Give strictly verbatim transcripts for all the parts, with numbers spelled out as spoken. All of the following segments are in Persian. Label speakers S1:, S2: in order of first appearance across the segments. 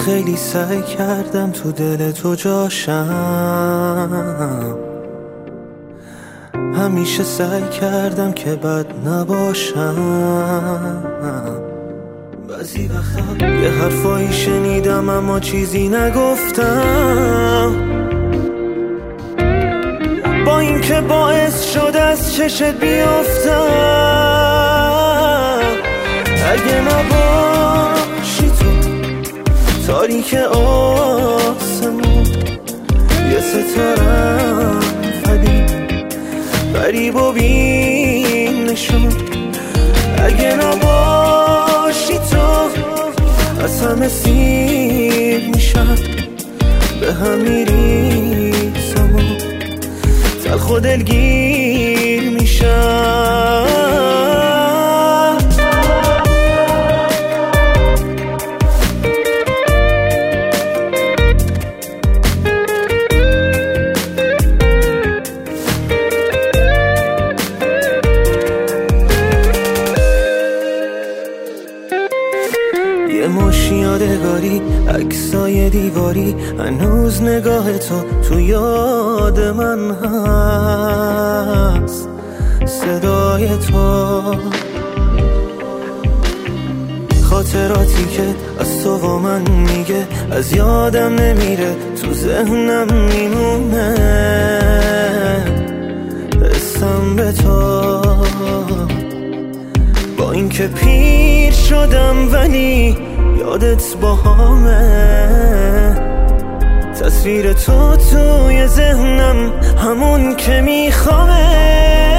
S1: خیلی سعی کردم تو دل تو جاشم، همیشه سعی کردم که بد نباشم. بعضی وقتا یه حرفایی شنیدم اما چیزی نگفتم، با این که باعث شد از چشت بیافتم. اگه نباشی تو تاریک آسمون، یه ستارم فدی غریب و بین نشون. اگه نباشی تو از همه سیر میشم، به هم میریزم و تلخ و دلگیر میشم. یه مش یادگاری، عکسای دیواری، هنوز نگاه تو تو یاد من هست. صدای تو، خاطراتی که از تو و من میگه، از یادم نمیره، تو ذهنم میمونه. حسم به تو، با اینکه پیر شدم ولی یادت باهامه. تصویر تو توی ذهنم همون که میخوامه.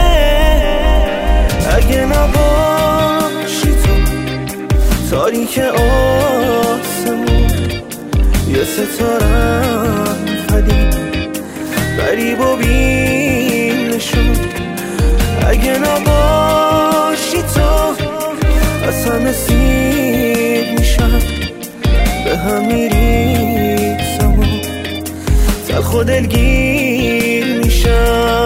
S1: اگه نباشی تو تاریک آسمون، یه ستارم فدی غریب و بین نشون. اگه نباشی تو از همه سیر میشم، به هم میریزم و تلخ و دلگیر میشم.